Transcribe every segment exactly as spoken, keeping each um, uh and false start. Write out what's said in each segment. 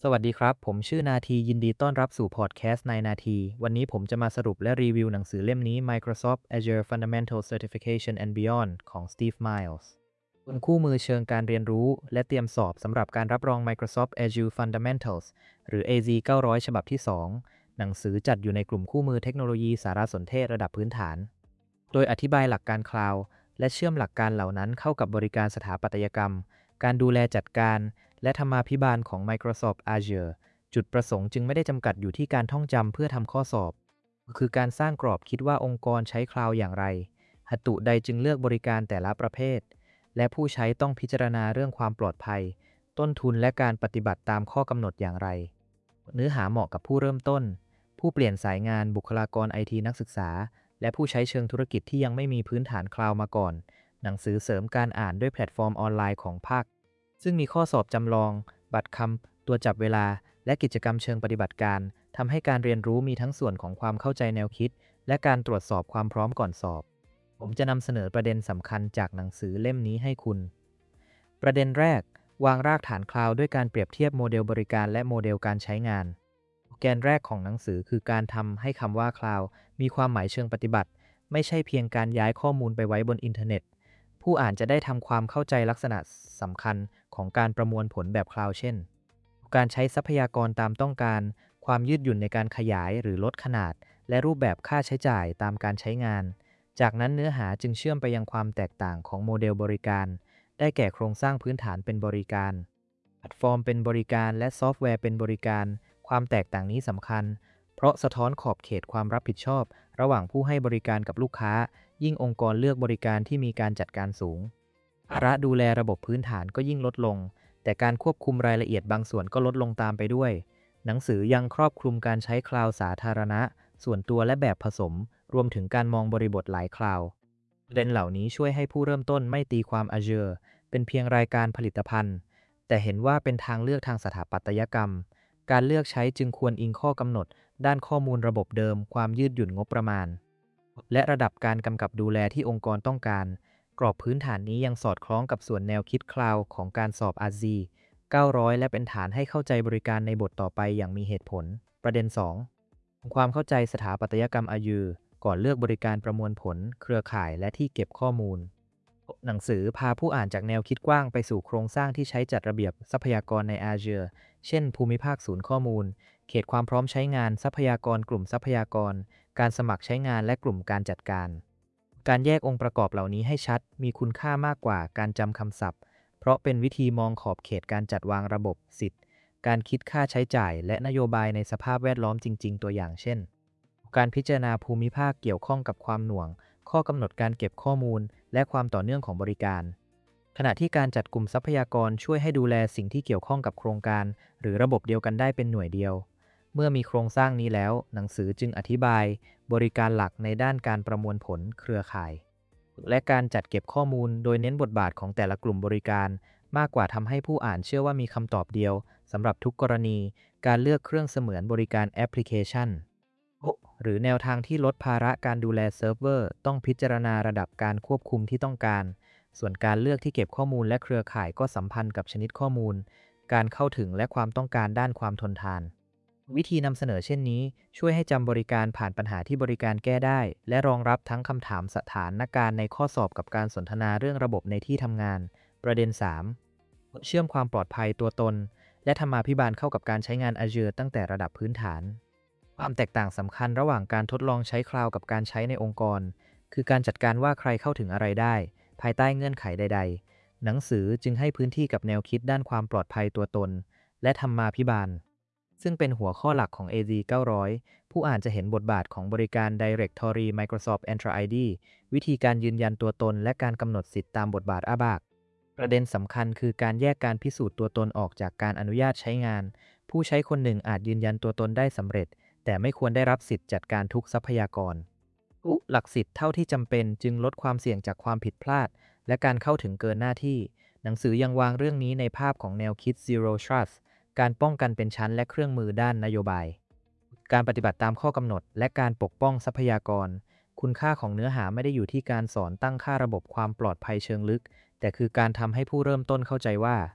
สวัสดีครับผมชื่อนาทียินดีต้อนรับสู่พอดแคสต์ในนาทีวันนี้ผมจะมาสรุปและรีวิวหนังสือเล่มนี้ Microsoft Azure Fundamental Certification and Beyond ของ Steve Miles เป็นคู่มือเชิงการเรียนรู้และเตรียมสอบสำหรับการรับรอง Microsoft Azure Fundamentals หรือ เอ ซี เก้าร้อย ฉบับที่ สอง หนังสือจัดอยู่ในกลุ่มคู่มือเทคโนโลยีสารสนเทศระดับพื้นฐานโดยอธิบายหลักการคลาวด์และเชื่อมหลักการเหล่านั้นเข้ากับบริการสถาปัตยกรรมการดูแลจัดการและธรรมาภิบาลของ Microsoft Azure จุดประสงค์จึงไม่ได้จำกัดอยู่ที่การท่องจำเพื่อทำข้อสอบคือการสร้างกรอบคิดว่าองค์กรใช้คลาวด์อย่างไรหัตถุใดจึงเลือกบริการแต่ละประเภทและผู้ใช้ต้องพิจารณาเรื่องความปลอดภัยต้นทุนและการปฏิบัติตามข้อกำหนดอย่างไรเนื้อหาเหมาะกับผู้เริ่มต้นผู้เปลี่ยนสายงานบุคลากรไอทีนักศึกษาและผู้ใช้เชิงธุรกิจที่ยังไม่มีพื้นฐานคลาวด์มาก่อนหนังสือเสริมการอ่านด้วยแพลตฟอร์มออนไลน์ของภาคซึ่งมีข้อสอบจำลองบัตรคำตัวจับเวลาและกิจกรรมเชิงปฏิบัติการทำให้การเรียนรู้มีทั้งส่วนของความเข้าใจแนวคิดและการตรวจสอบความพร้อมก่อนสอบผมจะนำเสนอประเด็นสำคัญจากหนังสือเล่มนี้ให้คุณประเด็นแรกวางรากฐานคลาวด์ด้วยการเปรียบเทียบโมเดลบริการและโมเดลการใช้งานแกนแรกของหนังสือคือการทำให้คำว่าคลาวด์มีความหมายเชิงปฏิบัติไม่ใช่เพียงการย้ายข้อมูลไปไว้บนอินเทอร์เน็ตผู้อ่านจะได้ทำความเข้าใจลักษณะสำคัญของการประมวลผลแบบคลาวด์เช่นการใช้ทรัพยากรตามต้องการความยืดหยุ่นในการขยายหรือลดขนาดและรูปแบบค่าใช้จ่ายตามการใช้งานจากนั้นเนื้อหาจึงเชื่อมไปยังความแตกต่างของโมเดลบริการได้แก่โครงสร้างพื้นฐานเป็นบริการแพลตฟอร์มเป็นบริการและซอฟต์แวร์เป็นบริการความแตกต่างนี้สำคัญเพราะสะท้อนขอบเขตความรับผิดชอบระหว่างผู้ให้บริการกับลูกค้ายิ่งองค์กรเลือกบริการที่มีการจัดการสูงภาระดูแลระบบพื้นฐานก็ยิ่งลดลงแต่การควบคุมรายละเอียดบางส่วนก็ลดลงตามไปด้วยหนังสือยังครอบคลุมการใช้คลาวด์สาธารณะส่วนตัวและแบบผสมรวมถึงการมองบริบทหลายคลาวด์ประเด็นเหล่านี้ช่วยให้ผู้เริ่มต้นไม่ตีความ Azure เป็นเพียงรายการผลิตภัณฑ์แต่เห็นว่าเป็นทางเลือกทางสถาปัตยกรรมการเลือกใช้จึงควรอิงข้อกำหนดด้านข้อมูลระบบเดิมความยืดหยุ่นงบประมาณและระดับการกำกับดูแลที่องค์กรต้องการกรอบพื้นฐานนี้ยังสอดคล้องกับส่วนแนวคิดคลาวด์ของการสอบ อาร์ ซี เก้าร้อย และเป็นฐานให้เข้าใจบริการในบทต่อไปอย่างมีเหตุผลประเด็น สอง ความเข้าใจสถาปัตยกรรม Azure ก่อนเลือกบริการประมวลผลเครือข่ายและที่เก็บข้อมูลหนังสือพาผู้อ่านจากแนวคิดกว้างไปสู่โครงสร้างที่ใช้จัดระเบียบทรัพยากรใน Azure เช่นภูมิภาคศูนย์ข้อมูลเขตความพร้อมใช้งานทรัพยากรกลุ่มทรัพยากรการสมัครใช้งานและกลุ่มการจัดการการแยกองค์ประกอบเหล่านี้ให้ชัดมีคุณค่ามากกว่าการจำคำศัพท์เพราะเป็นวิธีมองขอบเขตการจัดวางระบบสิทธิ์การคิดค่าใช้จ่ายและนโยบายในสภาพแวดล้อมจริงๆตัวอย่างเช่นการพิจารณาภูมิภาคเกี่ยวข้องกับความหน่วงข้อกำหนดการเก็บข้อมูลและความต่อเนื่องของบริการขณะที่การจัดกลุ่มทรัพยากรช่วยให้ดูแลสิ่งที่เกี่ยวข้องกับโครงการหรือระบบเดียวกันได้เป็นหน่วยเดียวเมื่อมีโครงสร้างนี้แล้วหนังสือจึงอธิบายบริการหลักในด้านการประมวลผลเครือข่ายและการจัดเก็บข้อมูลโดยเน้นบทบาทของแต่ละกลุ่มบริการมากกว่าทำให้ผู้อ่านเชื่อว่ามีคำตอบเดียวสำหรับทุกกรณีการเลือกเครื่องเสมือนบริการแอปพลิเคชันหรือแนวทางที่ลดภาระการดูแลเซิร์ฟเวอร์ต้องพิจารณาระดับการควบคุมที่ต้องการส่วนการเลือกที่เก็บข้อมูลและเครือข่ายก็สัมพันธ์กับชนิดข้อมูลการเข้าถึงและความต้องการด้านความทนทานวิธีนำเสนอเช่นนี้ช่วยให้จำบริการผ่านปัญหาที่บริการแก้ได้และรองรับทั้งคำถามสถานการณ์ในข้อสอบกับการสนทนาเรื่องระบบในที่ทำงานประเด็น สาม เชื่อมความปลอดภัยตัวตนและธรรมาภิบาลเข้ากับการใช้งาน Azure ตั้งแต่ระดับพื้นฐานความแตกต่างสำคัญระหว่างการทดลองใช้คลาวด์กับการใช้ในองค์กรคือการจัดการว่าใครเข้าถึงอะไรได้ภายใต้เงื่อนไขใดๆหนังสือจึงให้พื้นที่กับแนวคิดด้านความปลอดภัยตัวตนและธรรมาภิบาลซึ่งเป็นหัวข้อหลักของ เอ ซี เก้าร้อย ผู้อ่านจะเห็นบทบาทของบริการ Directory Microsoft Entra ไอ ดี วิธีการยืนยันตัวตนและการกำหนดสิทธิตามบทบาทอาบากประเด็นสำคัญคือการแยกการพิสูจน์ตัวตนออกจากการอนุญาตใช้งานผู้ใช้คนหนึ่งอาจยืนยันตัวตนได้สำเร็จแต่ไม่ควรได้รับสิทธิ์จัดการทุกทรัพยากรหลักสิทธิ์เท่าที่จำเป็นจึงลดความเสี่ยงจากความผิดพลาดและการเข้าถึงเกินหน้าที่หนังสือยังวางเรื่องนี้ในภาพของแนวคิด Zero Trust การป้องกันเป็นชั้นและเครื่องมือด้านนโยบายการปฏิบัติตามข้อกำหนดและการปกป้องทรัพยากรคุณค่าของเนื้อหาไม่ได้อยู่ที่การสอนตั้งค่าระบบความปลอดภัยเชิงลึกแต่คือการทำให้ผู้เริ่มต้นเข้าใจว่า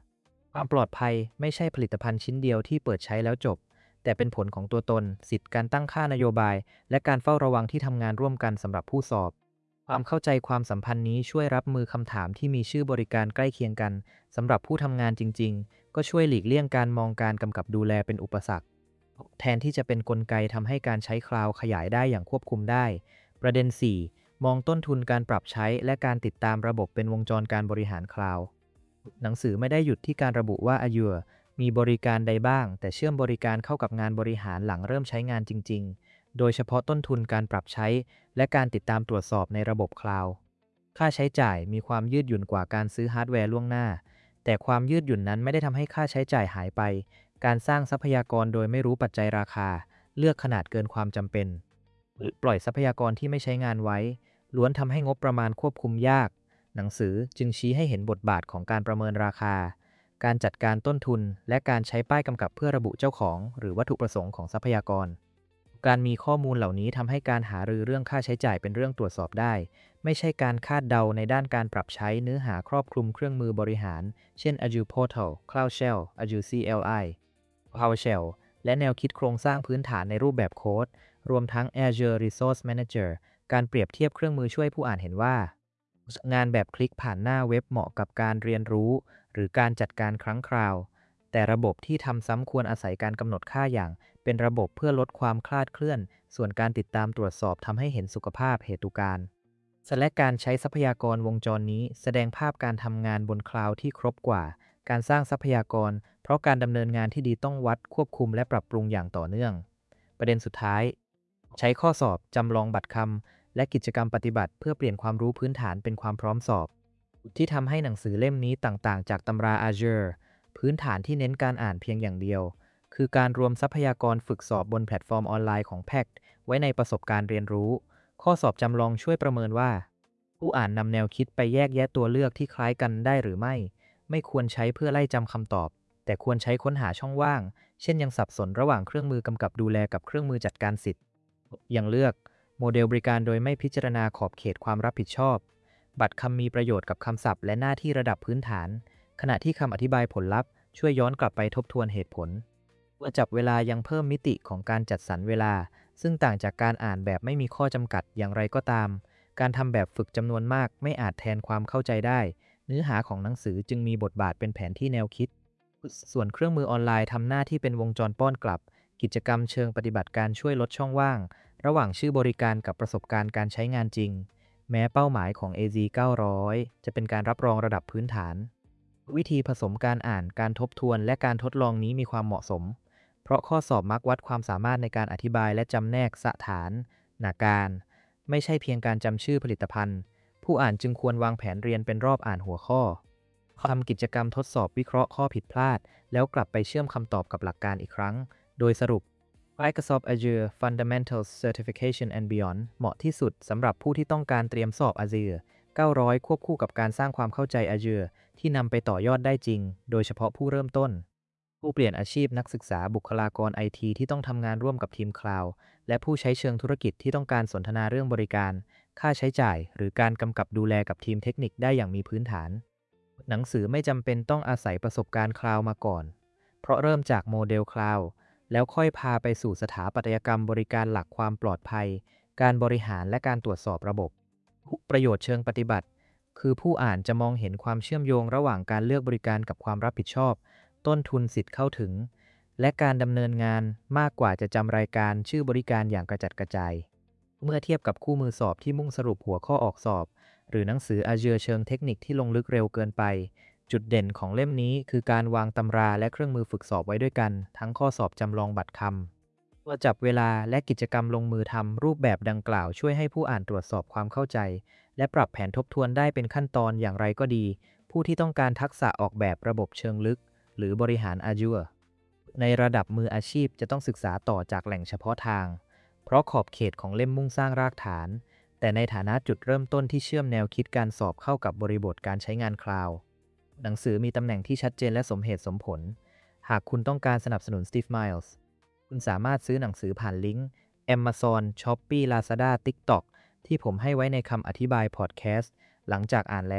ความปลอดภัยไม่ใช่ผลิตภัณฑ์ชิ้นเดียวที่เปิดใช้แล้วจบแต่เป็นผลของตัวตนสิทธิการตั้งค่านโยบายและการเฝ้าระวังที่ทำงานร่วมกันสำหรับผู้สอบความเข้าใจความสัมพันธ์นี้ช่วยรับมือคำถามที่มีชื่อบริการใกล้เคียงกันสำหรับผู้ทำงานจริงๆก็ช่วยหลีกเลี่ยงการมองการกำกับดูแลเป็นอุปสรรคแทนที่จะเป็นกลไกทำให้การใช้คลาวด์ขยายได้อย่างควบคุมได้ประเด็นสี่มองต้นทุนการปรับใช้และการติดตามระบบเป็นวงจรการบริหารคลาวด์ หนังสือไม่ได้หยุดที่การระบุว่า Azure มีบริการใดบ้างแต่เชื่อมบริการเข้ากับงานบริหารหลังเริ่มใช้งานจริงๆ โดยเฉพาะต้นทุนการปรับใช้และการติดตามตรวจสอบในระบบคลาวด์ค่าใช้จ่ายมีความยืดหยุ่นกว่าการซื้อฮาร์ดแวร์ล่วงหน้าแต่ความยืดหยุ่นนั้นไม่ได้ทำให้ค่าใช้จ่ายหายไปการสร้างทรัพยากรโดยไม่รู้ปัจจัยราคาเลือกขนาดเกินความจำเป็นหรือปล่อยทรัพยากรที่ไม่ใช้งานไว้ล้วนทำให้งบประมาณควบคุมยาก หนังสือจึงชี้ให้เห็นบทบาทของการประเมินราคา การจัดการต้นทุน และการใช้ป้ายกำกับเพื่อระบุเจ้าของหรือวัตถุประสงค์ของทรัพยากร การมีข้อมูลเหล่านี้ทำให้การหารือเรื่องค่าใช้จ่ายเป็นเรื่องตรวจสอบได้ ไม่ใช่การคาดเดาในด้านการปรับใช้เนื้อหาครอบคลุมเครื่องมือบริหาร เช่น Azure Portal Cloud Shell Azure ซี แอล ไอ PowerShell และแนวคิดโครงสร้างพื้นฐานในรูปแบบโค้ด รวมทั้ง Azure Resource Manager การเปรียบเทียบเครื่องมือช่วยผู้อ่านเห็นว่า งานแบบคลิกผ่านหน้าเว็บเหมาะกับการเรียนรู้หรือการจัดการครั้งคราวแต่ระบบที่ทำซ้ำควรอาศัยการกำหนดค่าอย่างเป็นระบบเพื่อลดความคลาดเคลื่อนส่วนการติดตามตรวจสอบทำให้เห็นสุขภาพเหตุการณ์และการใช้ทรัพยากรวงจรนี้แสดงภาพการทำงานบนคลาวด์ที่ครบกว่าการสร้างทรัพยากรเพราะการดำเนินงานที่ดีต้องวัดควบคุมและปรับปรุงอย่างต่อเนื่องประเด็นสุดท้ายใช้ข้อสอบจำลองบัตรคำและกิจกรรมปฏิบัติเพื่อเปลี่ยนความรู้พื้นฐานเป็นความพร้อมสอบที่ทำให้หนังสือเล่มนี้ต่างๆจากตำรา Azure พื้นฐานที่เน้นการอ่านเพียงอย่างเดียวคือการรวมทรัพยากรฝึกสอบบนแพลตฟอร์มออนไลน์ของ แพ็ค ไว้ในประสบการณ์เรียนรู้ข้อสอบจำลองช่วยประเมินว่าผู้อ่านนำแนวคิดไปแยกแยะตัวเลือกที่คล้ายกันได้หรือไม่ไม่ควรใช้เพื่อไล่จำคำตอบแต่ควรใช้ค้นหาช่องว่างเช่นยังสับสนระหว่างเครื่องมือกำกับดูแลกับเครื่องมือจัดการสิทธิ์ยังเลือกโมเดลบริการโดยไม่พิจารณาขอบเขตความรับผิดชอบบัตรคำมีประโยชน์กับคำศัพท์และหน้าที่ระดับพื้นฐานขณะที่คำอธิบายผลลัพธ์ช่วยย้อนกลับไปทบทวนเหตุผลเมื่อจับเวลายังเพิ่มมิติของการจัดสรรเวลาซึ่งต่างจากการอ่านแบบไม่มีข้อจำกัดอย่างไรก็ตามการทำแบบฝึกจำนวนมากไม่อาจแทนความเข้าใจได้เนื้อหาของหนังสือจึงมีบทบาทเป็นแผนที่แนวคิดส่วนเครื่องมือออนไลน์ทำหน้าที่เป็นวงจรป้อนกลับกิจกรรมเชิงปฏิบัติการช่วยลดช่องว่างระหว่างชื่อบริการกับประสบการณ์การใช้งานจริงแม้เป้าหมายของ เอ ซี เก้าร้อย จะเป็นการรับรองระดับพื้นฐานวิธีผสมการอ่านการทบทวนและการทดลองนี้มีความเหมาะสมเพราะข้อสอบมักวัดความสามารถในการอธิบายและจำแนกสถานหนาการไม่ใช่เพียงการจำชื่อผลิตภัณฑ์ผู้อ่านจึงควรวางแผนเรียนเป็นรอบอ่านหัวข้อทำกิจกรรมทดสอบวิเคราะห์ข้อผิดพลาดแล้วกลับไปเชื่อมคำตอบกับหลักการอีกครั้งโดยสรุป Microsoft Azure Fundamentals Certification and Beyond เหมาะที่สุดสำหรับผู้ที่ต้องการเตรียมสอบ Azure เก้าร้อยควบคู่กับการสร้างความเข้าใจ Azure ที่นำไปต่อยอดได้จริงโดยเฉพาะผู้เริ่มต้นผู้เปลี่ยนอาชีพนักศึกษาบุคลากร ไอ ที ที่ต้องทำงานร่วมกับทีมคลาวด์และผู้ใช้เชิงธุรกิจที่ต้องการสนทนาเรื่องบริการค่าใช้จ่ายหรือการกำกับดูแลกับทีมเทคนิคได้อย่างมีพื้นฐานหนังสือไม่จำเป็นต้องอาศัยประสบการณ์คลาวด์มาก่อนเพราะเริ่มจากโมเดลคลาวด์แล้วค่อยพาไปสู่สถาปัตยกรรมบริการหลักความปลอดภัยการบริหารและการตรวจสอบระบบประโยชน์เชิงปฏิบัติคือผู้อ่านจะมองเห็นความเชื่อมโยงระหว่างการเลือกบริการกับความรับผิดชอบต้นทุนสิทธิ์เข้าถึงและการดำเนินงานมากกว่าจะจำรายการชื่อบริการอย่างกระจัดกระจายเมื่อเทียบกับคู่มือสอบที่มุ่งสรุปหัวข้อออกสอบหรือหนังสือ Azure เชิงเทคนิคที่ลงลึกเร็วเกินไปจุดเด่นของเล่มนี้คือการวางตำราและเครื่องมือฝึกสอบไว้ด้วยกันทั้งข้อสอบจำลองบัตรคำตัวจับเวลาและกิจกรรมลงมือทำรูปแบบดังกล่าวช่วยให้ผู้อ่านตรวจสอบความเข้าใจและปรับแผนทบทวนได้เป็นขั้นตอนอย่างไรก็ดีผู้ที่ต้องการทักษะออกแบบระบบเชิงลึกหรือบริหาร Azure ในระดับมืออาชีพจะต้องศึกษาต่อจากแหล่งเฉพาะทางเพราะขอบเขตของเล่มมุ่งสร้างรากฐานแต่ในฐานะจุดเริ่มต้นที่เชื่อมแนวคิดการสอบเข้ากับบริบทการใช้งานคลาวด์หนังสือมีตำแหน่งที่ชัดเจนและสมเหตุสมผลหากคุณต้องการสนับสนุน Steve Miles คุณสามารถซื้อหนังสือผ่านลิงก์ Amazon Shopee Lazada TikTok ที่ผมให้ไว้ในคำอธิบายพอดแคสต์หลังจากอ่านแล้ว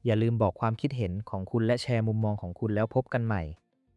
อย่าลืมบอกความคิดเห็นของคุณและแชร์มุมมองของคุณแล้วพบกันใหม่